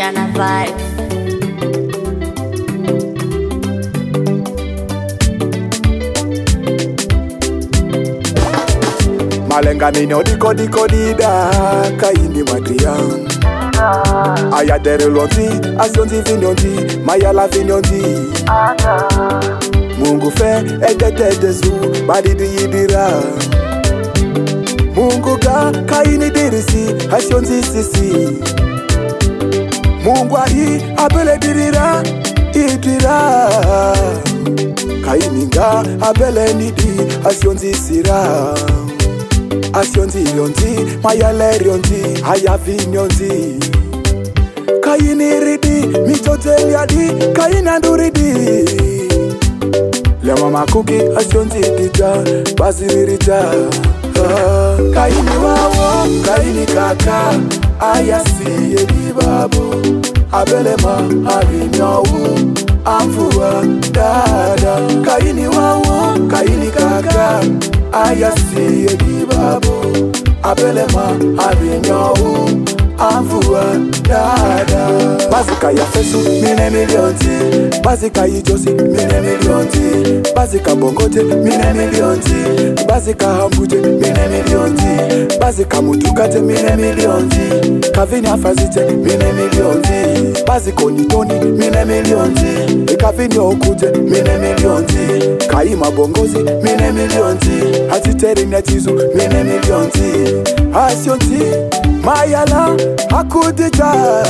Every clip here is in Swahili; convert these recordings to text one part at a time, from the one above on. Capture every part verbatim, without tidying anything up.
Jana Vibes. Malenga minyo diko diko dida kaini madrian. Aya dere lonti asionti vinyonti mayala vinyonti. Mungu fe edete desu badidi yidira. Mungu ga kaini dirisi asionti sisi. Mungu ahi abele dirira idira. Kaini ga abele nidi asionti sira. Asionti yonti, mayale yonti, hayavi yonti. Kaini ridi, mitoteli adi, kaina nduridi. Lema makuki, asionti dita, baziririta. Ah, kaini wawo, kaini kaka, ayasi yedi babu. Abelema, arinyawu, amfuwa, dada. Kaini wawo, kaini kaka, ayasi yedi babu. Abelema arinyawu amfuwa dada. Bazika ya fesu mine milionti. Bazika ijosi mine milionti. Bazika bongote mine milionti. Bazika hambuje mine milionti. Bazika mutukate mine milionti. Kavini afazite mine milionti. Baziko nitoni mine milionti. Kavini okuje mine milionti. Kaima bongozi mine milionti. Hatiteri netizu mine milionti. Asionti mayala hakudija.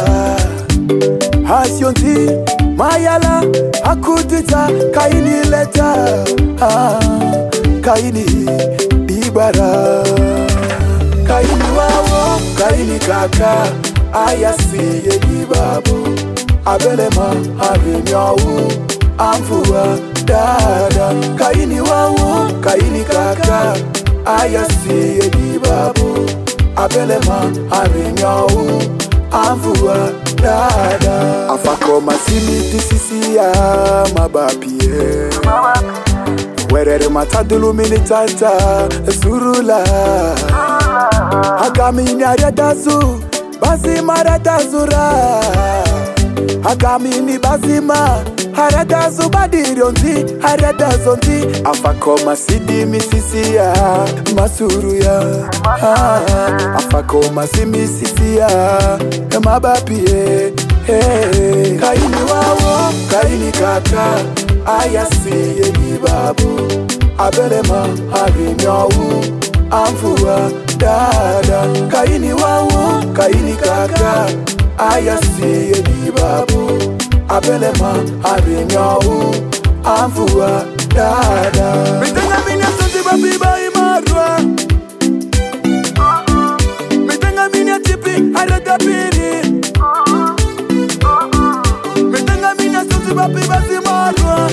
Asionti mayala hakudija. Kaini leta ah, kaini dibara. Kaini wawo kaini kaka ayasi yedi babu. Abelema arinyawu amfuwa dada. Kaini wawo kaini kaka ayasi yedi babu. Abelema arinyawu amfuwa dada. Afako masimi disisi ya mabapie. Werere matadulu militanta surula. Hakamini aradazu bazima aradazura. Hakamini bazima haradazu badirionzi haradazonzi. Afako masidi misisi ya masuru ya ah, afako masimi sisi ya mabapie. Hey. Kaini wawo kaini kaka ayasi yedi babu. Abelema arinyawu amfuwa dada. Kaini wawo kaini kaka ayasi yedi babu. Abelema arinyawu amfuwa dada. Mitenga minya sonzi babiba imarwa. Mitenga minya tipi haradabiri. Mitenga minya sonzi babiba imarwa.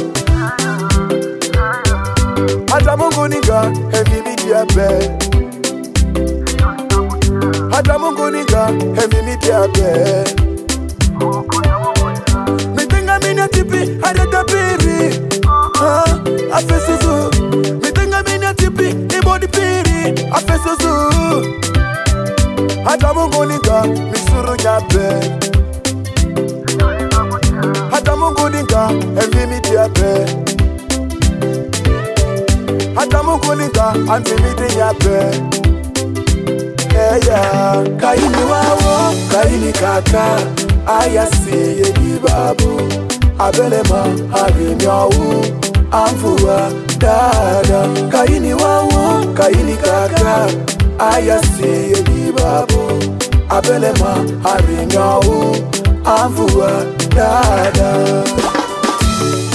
Hata Mungu niga heavy media be. Hata Mungu niga heavy media be. Mitenga minya tipi haradabiri. Ah, afesuzu. Mitenga minya tipi ibodi piri. Afesuzu. Hata Mungu niga misuru nyabe. Hata Mungu niga heavy media be. Hata Mungu niga anti midi nyabe. Yeah, yeah. Kaini wawo kaini kaka ayasi yedi babu. Abelema arinyawu amfuwa dada. Kaini wawo kaini kaka ayasi yedi babu. Abelema arinyawu amfuwa dada.